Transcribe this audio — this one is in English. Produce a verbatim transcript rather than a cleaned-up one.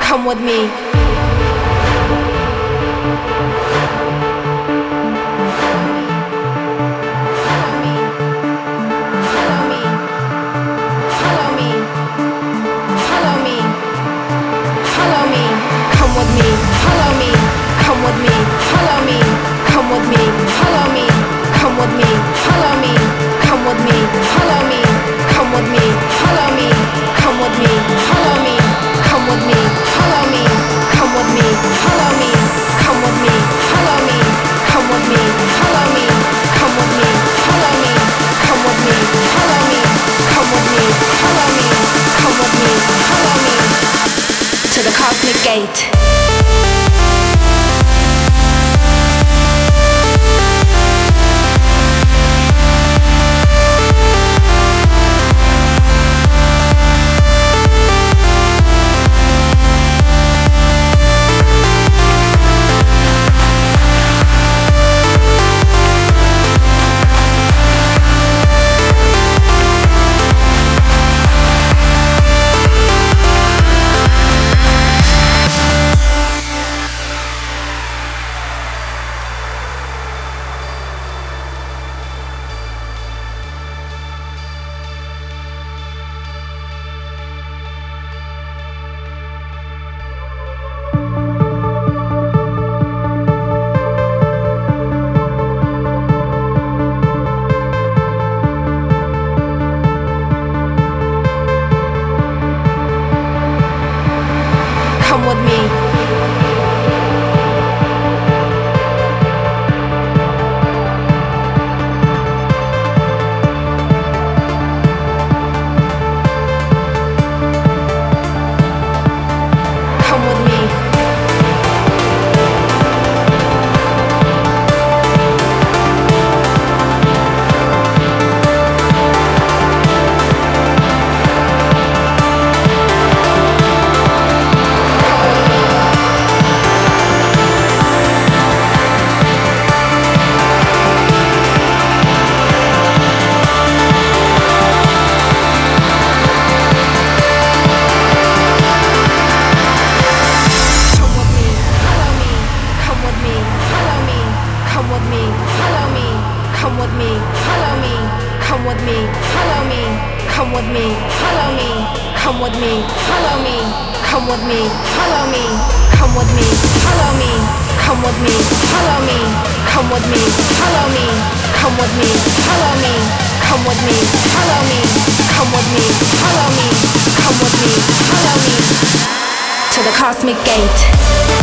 come with me. To the cosmic gate. Come with me. Come with me. Come with me, follow me, come with me, follow me, come with me, follow me, come with me, follow me, come with me, follow me, come with me, follow me, come with me, follow me, come with me, follow me, come with me, follow me, come with me, follow me, come with me, follow me, come with me, follow me to the cosmic gate.